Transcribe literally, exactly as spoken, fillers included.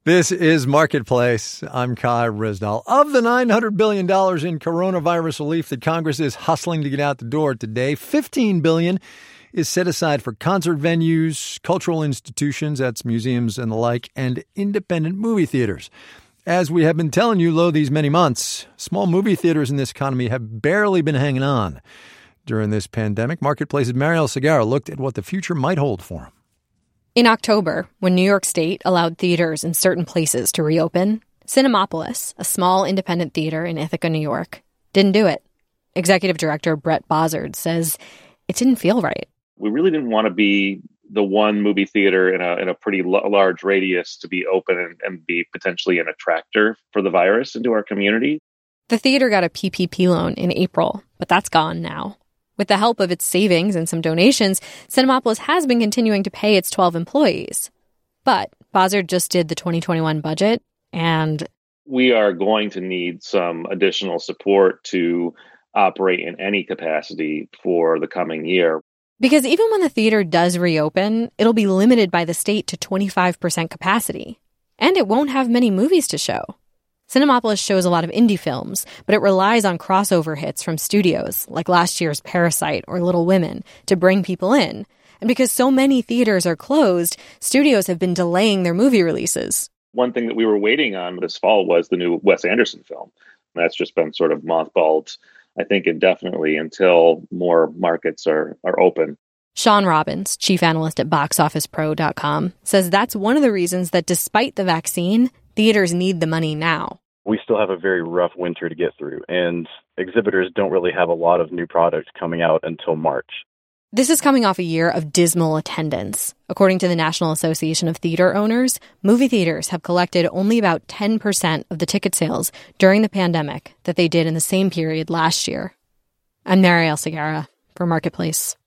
This is Marketplace. I'm Kai Ryssdal. Of the nine hundred billion dollars in coronavirus relief that Congress is hustling to get out the door today, fifteen billion dollars is set aside for concert venues, cultural institutions, that's museums and the like, and independent movie theaters. As we have been telling you, lo, these many months, small movie theaters in this economy have barely been hanging on. During this pandemic, Marketplace's Marielle Segarra looked at what the future might hold for them. In October, when New York State allowed theaters in certain places to reopen, Cinemapolis, a small independent theater in Ithaca, New York, didn't do it. Executive Director Brett Bozzard says it didn't feel right. We really didn't want to be the one movie theater in a in a pretty l- large radius to be open and, and be potentially an attractor for the virus into our community. The theater got a P P P loan in April, but that's gone now. With the help of its savings and some donations, Cinemapolis has been continuing to pay its twelve employees. But Bozzard just did the twenty twenty-one budget, and we are going to need some additional support to operate in any capacity for the coming year. Because even when the theater does reopen, it'll be limited by the state to twenty-five percent capacity. And it won't have many movies to show. Cinemapolis shows a lot of indie films, but it relies on crossover hits from studios, like last year's Parasite or Little Women, to bring people in. And because so many theaters are closed, studios have been delaying their movie releases. One thing that we were waiting on this fall was the new Wes Anderson film. That's just been sort of mothballed, I think, indefinitely until more markets are, are open. Sean Robbins, chief analyst at box office pro dot com, says that's one of the reasons that despite the vaccine, theaters need the money now. We still have a very rough winter to get through, and exhibitors don't really have a lot of new products coming out until March. This is coming off a year of dismal attendance. According to the National Association of Theater Owners, movie theaters have collected only about ten percent of the ticket sales during the pandemic that they did in the same period last year. I'm Marielle Segarra for Marketplace.